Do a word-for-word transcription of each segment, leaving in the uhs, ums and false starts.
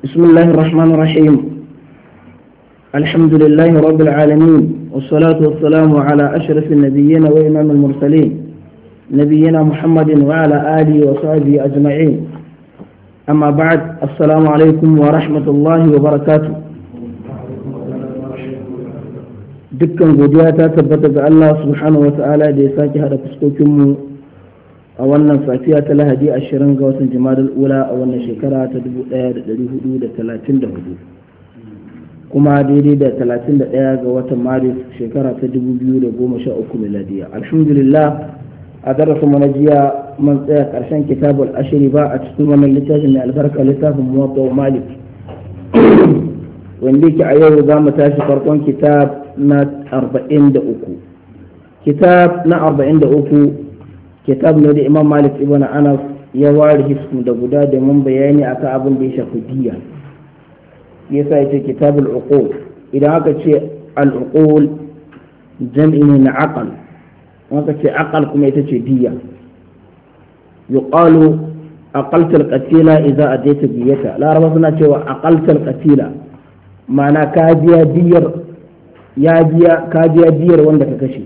بسم الله الرحمن الرحيم. الحمد لله رب العالمين، والصلاة والسلام على أشرف النبيين وإمام المرسلين نبينا محمد وعلى آله وصحبه أجمعين. أما بعد، السلام عليكم ورحمة الله وبركاته. dukkan godiya ta tabbata ga Allah subhanahu wa ta'ala da ya sake hada fuskokinmu a wannan safiya ta Lahadi ashirin ga watan Jumadal Ula a wannan shekara ta dubu ɗaya da ɗari hudu da talatin da hudu, kuma daidai da talatin da ɗaya ga watan Maris shekara ta dubu biyu da goma sha uku miladiya. Alhamdulillah, a darasin mu na jiya mun tsaya ƙarshen kitabul ashiri ba a cikin wannan littafin mai albarka, littafin Muwatta Malik, wanda yake a yau za mu tashi farkon kitab na arba'in da uku. Kitab na arba'in da uku kitab ne da Imam Malik ibn Anas ya ware hismu da guda domin bayani akan abin da ya shafi diya. Yasa yace kitabul uqul. Idan aka ce al-uqul jam'i ne na aqal, aka ce aqal kuma ita ce diya. Yuqalu aqalta al-qatila idza adayta diyata. Laraba suna cewa aqalta al-qatila, ma'ana ka biya diyar ya biya ka biya diyar wanda ka kashe.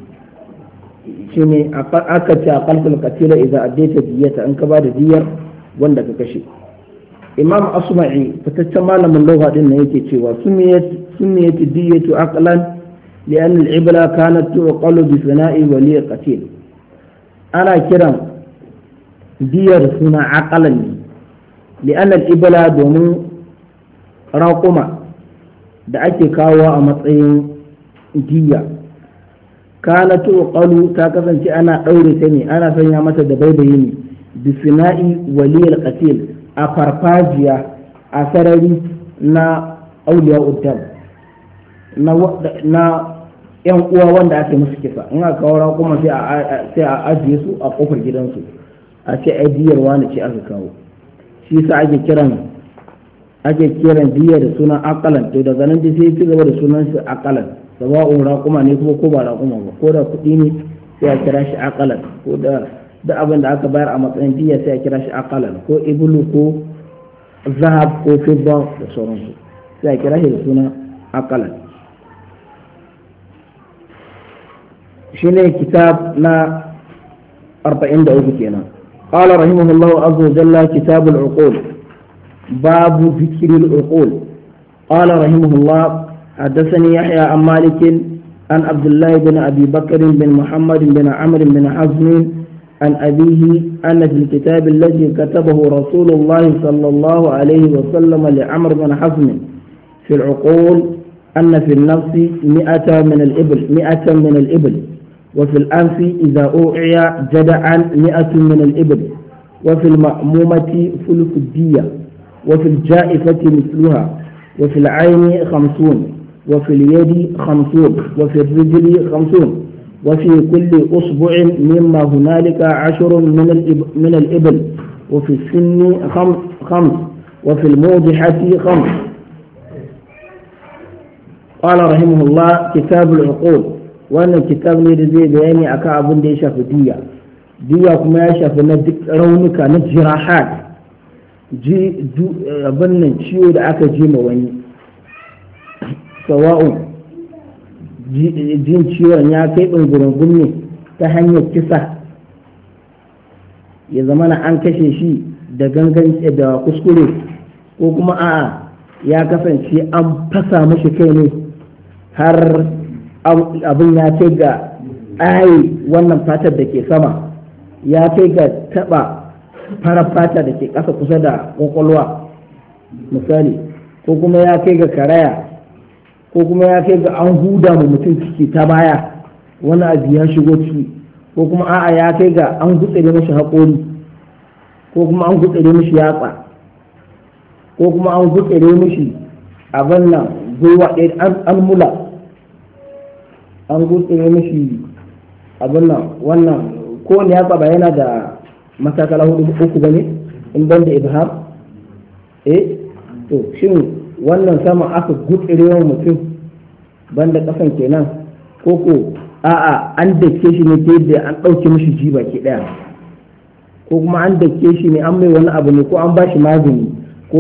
shine aka ce aqaltul qatila idza addaita diyata, an ka ba da diyar wanda ka kashe. Imam Asma'i fitaccen malamin lugha din nan yake cewa sumiyat sumiyat diyatu aqlan lian al-ibla kanat tuqalu bi fina'i wali qatil. Ana kiran diyar suna aqlan ne lian al-ibla domin raquma da ake kawo a matsayin diya kana tuqalu ta kasance ana daure ta ne, ana sanya mata da baibayi ne bi fina'i waliyal qatil, a farfajiya a sarari na auliya uddam na na yan uwa wanda ake musu kisa. In aka kawo kuma sai a sai a ajiye su a kofar gidansu, a ce ai diyar wani ce aka kawo. shi yasa ake kiran ake kiran diya da sunan aqalan. To daga nan sai ci gaba da sunan shi aqalan, sawa'un raƙuma ne kuma ko ba raƙuma ba, ko da kuɗi ne sai a kira shi aqalan, ko da da abin da aka bayar a matsayin diya sai a kira shi aqalan, ko ibulu ko zahab ko fidda da sauransu sai a kira shi da suna aqalan. shine kitab na arba'in da uku kenan. qala rahimahullahu azza wa jalla kitabul uqul babu dhikril uqul. qala rahimahullah حدثني يحيى عن مالك عن عبد الله بن أبي بكر بن محمد بن عمرو بن حزم عن أبيه أن في الكتاب الذي كتبه رسول الله صلى الله عليه وسلم لعمرو بن حزم في العقول أن في النفس مئة من الإبل مئة من الإبل وفي الأنف إذا أوعي جدعا مئة من الإبل وفي المأمومة ثلث الدية وفي الجائفة مثلها وفي العين خمسون وفي اليد خمسون وفي الرجل خمسون وفي كل أصبع مما هنالك عشر من الإب من الإبل وفي السن خمس خمس وفي الموضحة خمس. قال رحمه الله كتاب العقول. وأن الكتاب نرزي بياني أكا أبن دي شاف دية دية كما يشاف ندك رونك نجراحات ji abin nan ciwo da aka ji ma wani, sawa'u jin ciwon ya kai ɓangurungun ne ta hanyar kisa, ya zama na an kashe shi da gangan da kuskure, ko kuma a'a ya kasance an fasa mashi kai ne har abin ya kai ga tsaye wannan fatar da ke sama, ya kai ga taɓa farar fata da ke ƙasa kusa da ƙwaƙwalwa misali, ko kuma ya kai ga karaya, ko kuma ya kai ga an huda mu mutum ciki ta baya wani abu ya shigo ciki, ko kuma a'a ya kai ga an gutsare mashi haƙori, ko kuma an gutsare mashi yatsa, ko kuma an gutsare mashi abin nan gwiwa ɗaya an mula, an gutsare mashi abin nan wannan kowane yatsa ba yana da matakala hudu uku bane in ban da ibham. eh to shin wannan sama aka gutsire wa mutum banda kasan kenan, ko ko a'a an dake shi ne ta yadda an ɗauke mishi ji baki ɗaya, ko kuma an dake shi ne an mai wani abu ne ko an ba shi magani